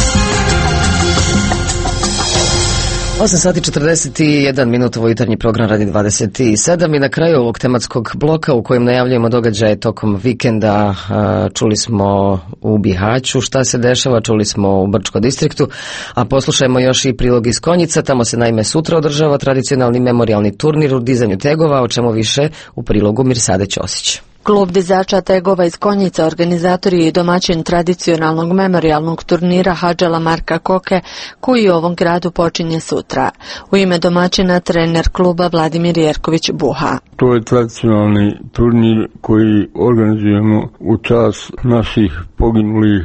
8 sati 41 minut, ovo jutarnji program radi 27 i na kraju ovog tematskog bloka u kojem najavljujemo događaje tokom vikenda čuli smo u Bihaću šta se dešava, čuli smo u Brčko distriktu, a poslušajmo još i prilog iz Konjica. Tamo se naime sutra održava tradicionalni memorijalni turnir u dizanju tegova, o čemu više u prilogu Mirsade Ćosić. Klub dizača tegova iz Konjica, organizatori i domaćin tradicionalnog memorijalnog turnira Hadžala Marka Koke, koji u ovom gradu počinje sutra. U ime domaćina trener kluba Vladimir Jerković Buha. To je tradicionalni turnir koji organizujemo u čast naših poginulih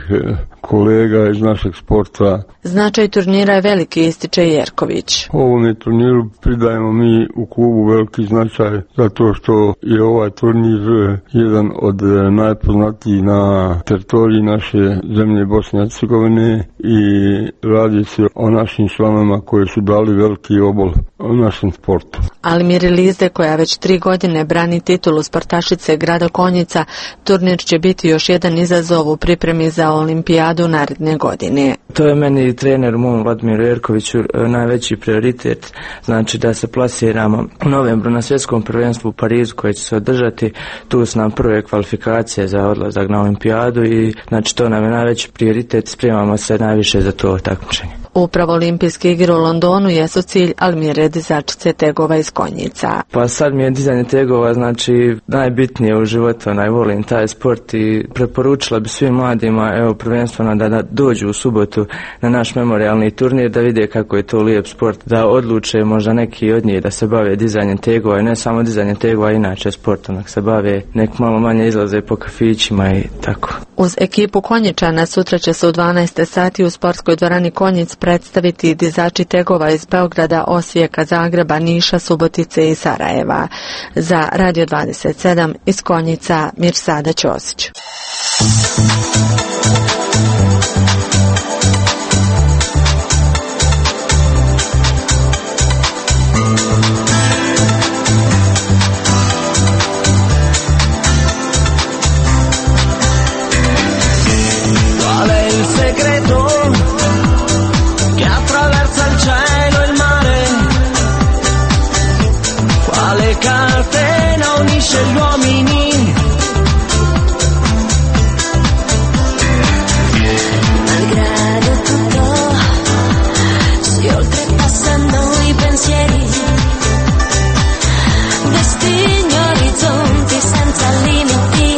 kolega iz našeg sporta. Značaj turnira je veliki, ističe Jerković. Ovome turniru pridajemo mi u klubu veliki značaj zato što je ovaj turnir jedan od najpoznatijih na teritoriji naše zemlje Bosne i Hercegovine i radi se o našim članovima koji su dali veliki obol u našem sportu. Almiri Lizde, koja već 3 godine brani titulu sportašice grada Konjica, turnir će biti još jedan izazov u pripremi za olimpijadu naredne godine. To je meni trener mom Vladimiru Jerkoviću najveći prioritet, znači da se plasiramo u novembru na svjetskom prvenstvu u Parizu koje će se održati. Tu su nam prve kvalifikacije za odlazak na olimpijadu i znači to nam je najveći prioritet, spremamo se najviše za to takmičenje. Upravo olimpijske igre u Londonu jesu cilj Almire dizačice tegova iz Konjica. Pa sad mi je dizanje tegova znači najbitnije u životu, volim taj sport i preporučila bi svim mladima, evo prvenstveno da dođu u subotu na naš memorijalni turnir, da vide kako je to lijep sport, da odluče možda neki od njih da se bave dizanjem tegova i ne samo dizanjem tegova, inače sportom, nek se bave, nek malo manje izlaze po kafićima i tako. Uz ekipu Konjičana sutra će se u 12 sati u sportskoj dvorani Konjic predstaviti dizači tegova iz Beograda, Osijeka, Zagreba, Niša, Subotice i Sarajeva. Za Radio 27 iz Konjica, Mirsada Ćosić. Catena unisce gli uomini, malgrado tutto si oltrepassano i pensieri, destini orizzonti senza limiti.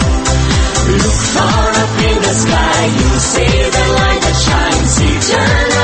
Turn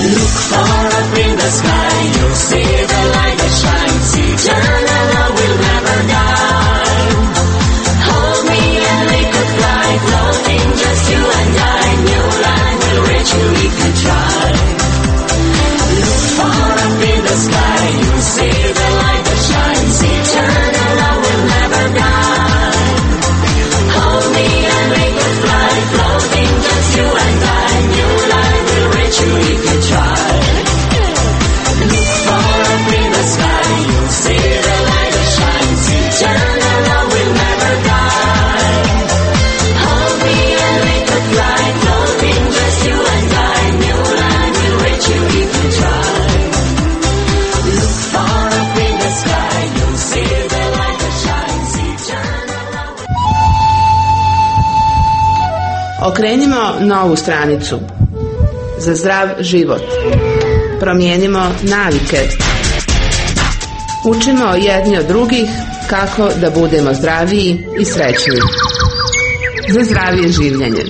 Look far up in the sky, you'll see the light that shines. Eternal love will never die. Hold me and we could fly, floating just you and I. New line will reach you, we could try. Look far up in the sky, you'll see the light that shines. Eternal love will never die. Hold me and we could fly, floating just you and I. New line will reach you, we could try. Look far up in the sky, you'll see the light that shines. Eternal love will never die. Hold me and we could fly, floating just you and I. New line will reach you, we could try. Look far up in the sky, you'll see the light that shines. Eternal love. Okrenimo novu stranicu. Za zdrav život. Promijenimo navike. Učimo jedni od drugih kako da budemo zdraviji i srećniji. Za zdravije življenje.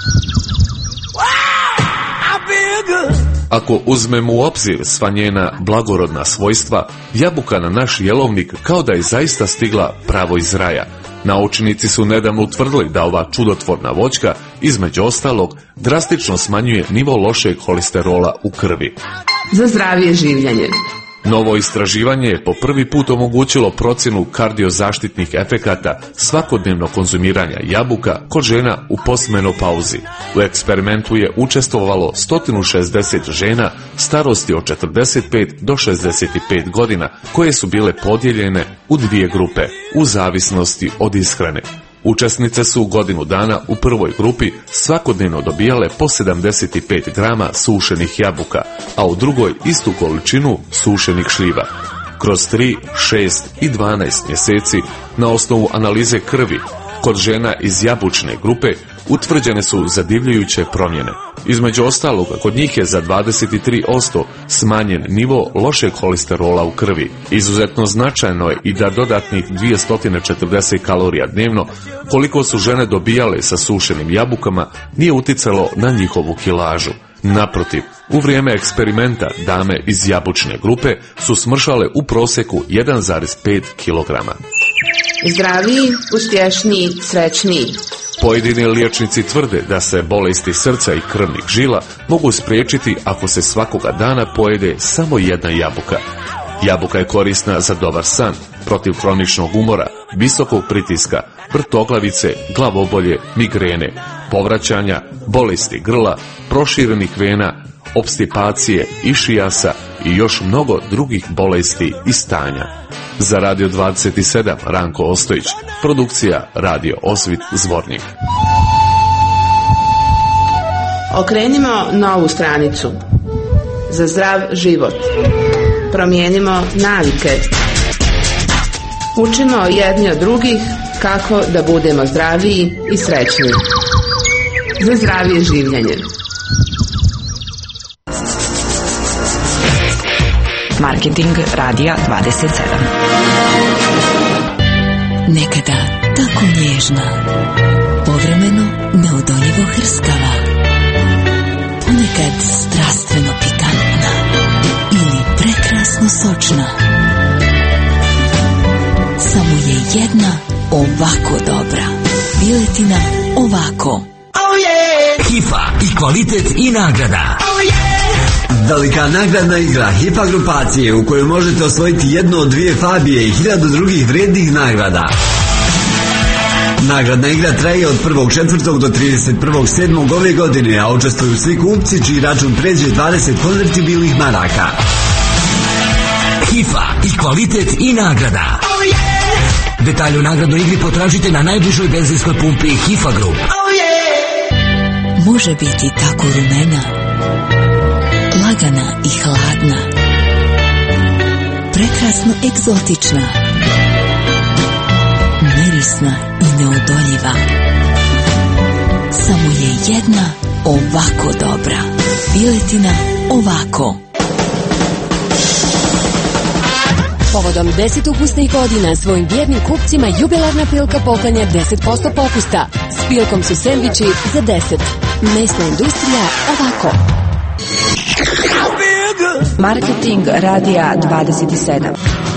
Ako uzmemo u obzir sva njena blagorodna svojstva, jabuka na naš jelovnik kao da je zaista stigla pravo iz raja. Naučnici su nedavno utvrdili da ova čudotvorna voćka, između ostalog, drastično smanjuje nivo lošeg holesterola u krvi. Za zdravije življenje. Novo istraživanje je po prvi put omogućilo procjenu kardiozaštitnih efekata svakodnevnog konzumiranja jabuka kod žena u postmenopauzi. U eksperimentu je učestvovalo 160 žena starosti od 45 do 65 godina, koje su bile podijeljene u dvije grupe, u zavisnosti od ishrane. Učesnice su godinu dana u prvoj grupi svakodnevno dobijale po 75 grama sušenih jabuka, a u drugoj istu količinu sušenih šljiva. Kroz 3, 6 i 12 mjeseci na osnovu analize krvi kod žena iz jabučne grupe utvrđene su zadivljujuće promjene. Između ostalog, kod njih je za 23% smanjen nivo lošeg holesterola u krvi. Izuzetno značajno je i da dodatnih 240 kalorija dnevno, koliko su žene dobijale sa sušenim jabukama, nije uticalo na njihovu kilažu. Naprotiv, u vrijeme eksperimenta dame iz jabučne grupe su smršale u prosjeku 1,5 kg. Zdraviji, uspješniji, srećniji. Pojedini liječnici tvrde da se bolesti srca i krvnih žila mogu spriječiti ako se svakoga dana pojede samo jedna jabuka. Jabuka je korisna za dobar san, protiv kroničnog umora, visokog pritiska, vrtoglavice, glavobolje, migrene, povraćanja, bolesti grla, proširenih vena, opstipacije, išijasa i još mnogo drugih bolesti i stanja. Za Radio 27 Ranko Ostojić, produkcija Radio Osvit Zvornik. Okrenimo novu stranicu. Za zdrav život. Promijenimo navike. Učimo jedni od drugih kako da budemo zdraviji i srećniji. Za zdravije življenje. Marketing Radija 27. Nekada tako nježna, povremeno neodoljivo hrskava, ponekad strastveno pikantna ili prekrasno sočna. Samo je jedna ovako dobra. Piletina ovako. Oh yeah! Hifa i kvalitet i nagrada. Oh yeah! Velika nagradna igra Hifa grupacije u kojoj možete osvojiti jednu od dvije Fabije i 1000 drugih vrijednih nagrada. Nagradna igra traje od 1.4. do 31.7. ove godine, a učestvuju svi kupci čiji račun pređe 20 konvertibilnih maraka. Hifa i kvalitet i nagrada. Oh yeah! Detalje o nagradnoj igri potražite na najbližoj benzinskoj pumpi Hifa Group. Oh yeah! Može biti tako rumena, lagana i hladna, prekrasno egzotična, mirisna i neodoljiva. Samo je jedna ovako dobra. Piletina ovako. Povodom 10 ukusnih godina svojim vjernim kupcima jubilarna pilka poklanja 10% popusta. S pilkom su sendviči za 10. Mesna industrija ovako. Marketing Radija 27.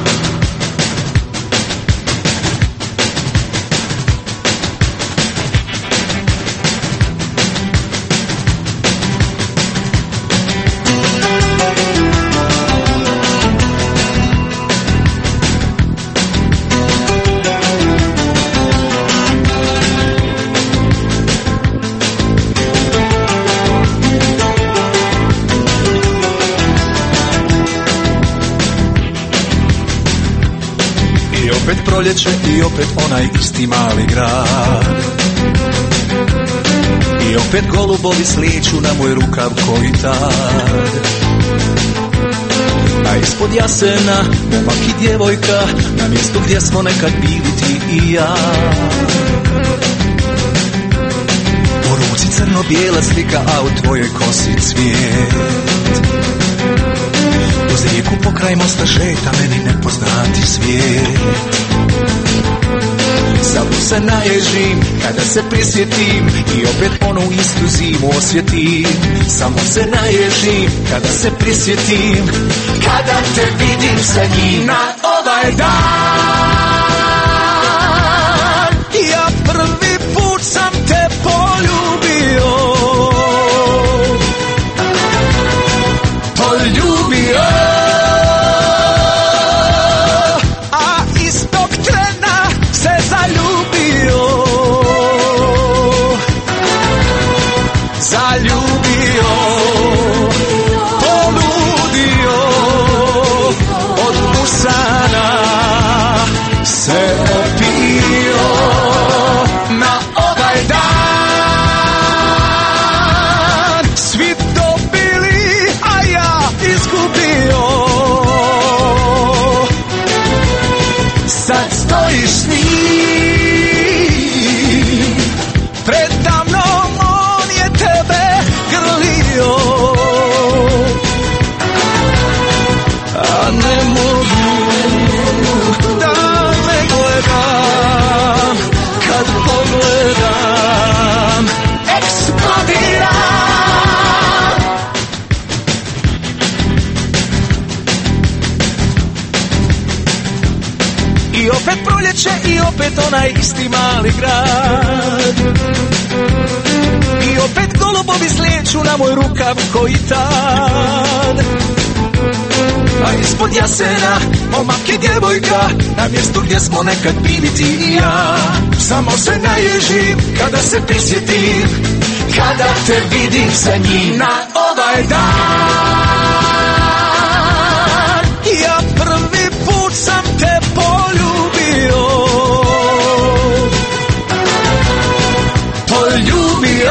Proljeće i opet onaj isti mali grad, i opet golubovi slijeću na moj rukav koji tad. A ispod jasena momak i djevojka, na mjestu gdje smo nekad bili ti i ja. U ruci crno-bijela slika, a u tvojoj kosi cvijet. Uz rijeku pokraj mosta šeta meni nepoznati svijet. Samo se naježim kada se prisjetim i opet onu istu zimu osjetim. Samo se naježim kada se prisjetim, kada te vidim sa njim na ovaj dan. Ja prvi put sam te poljubio, poljubio. I opet onaj isti mali grad, i opet golubovi slijeću na moj rukav koji tad. A ispod jasena momak i djevojka, na mjestu gdje smo nekad bili ti i ja. Samo se naježim kada se prisjetim, kada te vidim sa njim na ovaj dan. Ja prvi put sam te poljubio, poljubio.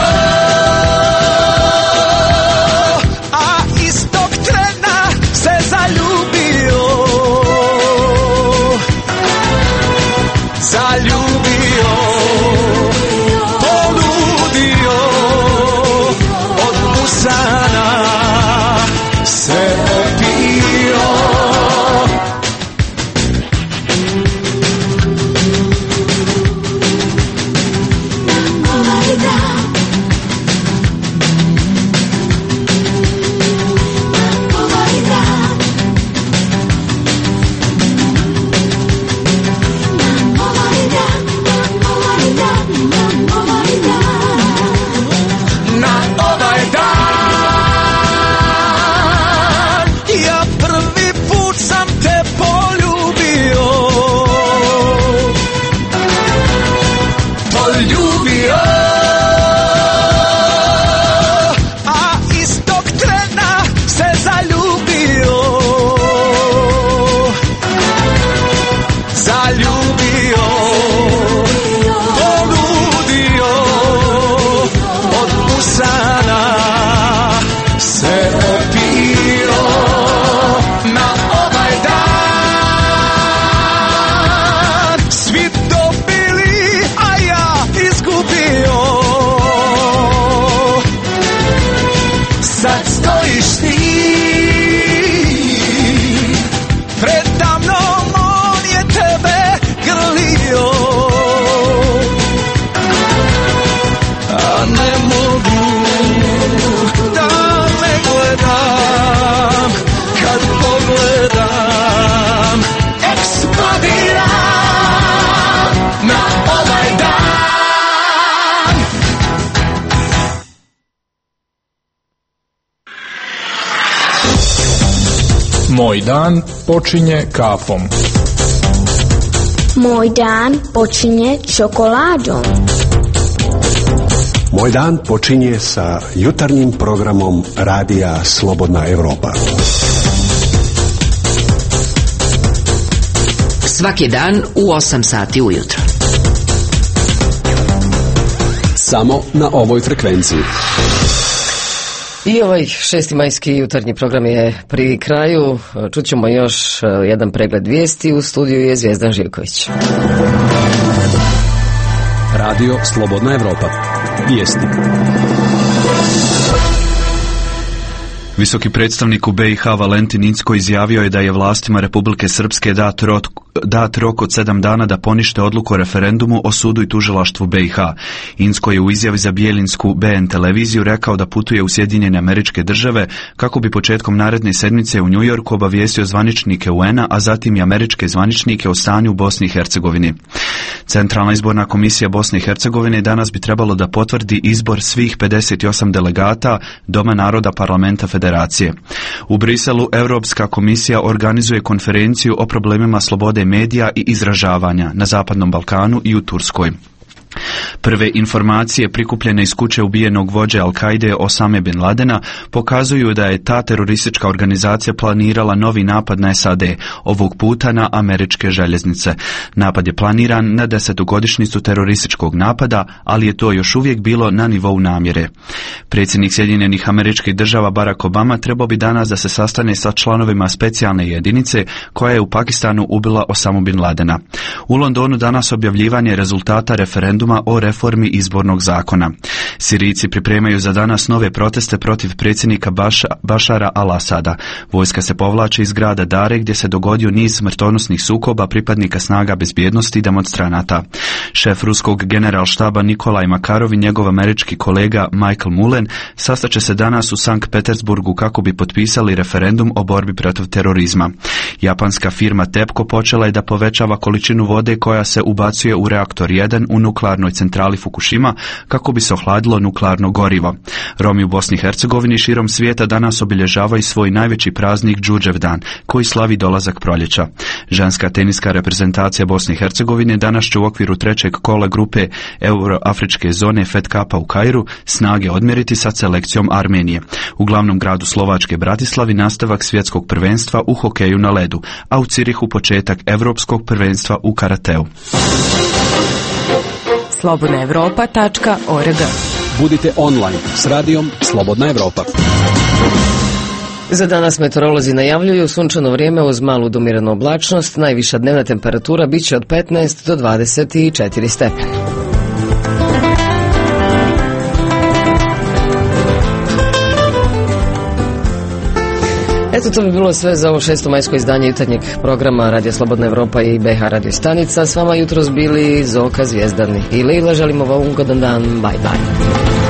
A istog trena se zaljubio, zaljubio. Poludio od usana Moj dan počinje kafom. Moj dan počinje čokoladom. Moj dan počinje sa jutarnjim programom Radija Slobodna Evropa. Svaki dan u 8 sati ujutro. Samo na ovoj frekvenciji. I ovaj 6. majski jutarnji program je pri kraju. Čućemo još jedan pregled vijesti. U studiju je Zvijezdan Živković. Radio Slobodna Evropa. Vijesti. Visoki predstavnik u BiH Valentin Incko izjavio je da je vlastima Republike Srpske dat rok od 7 dana da ponište odluku o referendumu o sudu i tužilaštvu BiH. Incko je u izjavi za bijelinsku BN televiziju rekao da putuje u Sjedinjene Američke Države kako bi početkom naredne sedmice u New Yorku obavijestio zvaničnike UN-a, a zatim i američke zvaničnike o stanju u Bosni i Hercegovini. Centralna izborna komisija Bosne i Hercegovine danas bi trebalo da potvrdi izbor svih 58 delegata Doma naroda parlamenta Federacije. U Briselu Europska komisija organizuje konferenciju o problemima slobode medija i izražavanja na Zapadnom Balkanu i u Turskoj. Prve informacije prikupljene iz kuće ubijenog vođe Al-Kaide Osame bin Ladena pokazuju da je ta teroristička organizacija planirala novi napad na SAD, ovog puta na američke željeznice. Napad je planiran na 10-godišnjicu terorističkog napada, ali je to još uvijek bilo na nivou namjere. Predsjednik Sjedinjenih Američkih Država Barack Obama trebao bi danas da se sastane sa članovima specijalne jedinice koja je u Pakistanu ubila Osamu bin Ladena. U Londonu danas objavljivanje rezultata referenduma o reformi izbornog zakona. Sirijci pripremaju za danas nove proteste protiv predsjednika Bašara al-Asada. Vojska se povlači iz grada Dare gdje se dogodio niz smrtonosnih sukoba pripadnika snaga bezbjednosti i demonstranata. Šef ruskog generalštaba Nikolaj Makarov i njegov američki kolega Michael Mullen sastaće se danas u Sankt Petersburgu kako bi potpisali referendum o borbi protiv terorizma. Japanska firma TEPCO počela je da povećava količinu vode koja se ubacuje u reaktor 1 u nuklearnoj centrali Fukushima kako bi se ohladilo nuklearno gorivo. Romi u Bosni i Hercegovini širom svijeta danas obilježavaju svoj najveći praznik Đurđevdan, koji slavi dolazak proljeća. Ženska teniska reprezentacija Bosne i Hercegovine danas će u okviru trećeg kola grupe Euroafričke zone Fed Cupa u Kairu snage odmjeriti sa selekcijom Armenije. U glavnom gradu Slovačke Bratislavi nastavak svjetskog prvenstva u hokeju na ledu, a u Cirihu početak Evropskog prvenstva u karateu. slobodnaevropa.org. Budite online s radijom Slobodna Evropa. Za danas meteorolozi najavljuju sunčano vrijeme uz malu do umjerenu oblačnost. Najviša dnevna temperatura bit će od 15 do 24 stepena. Eto, to bi bilo sve za ovo 6. majsko izdanje jutarnjeg programa Radija Slobodna Evropa i BiH radio stanica. S vama jutros bili Zoka, Zvijezdan i Lila. Želimo vam ugodan dan. Bye bye.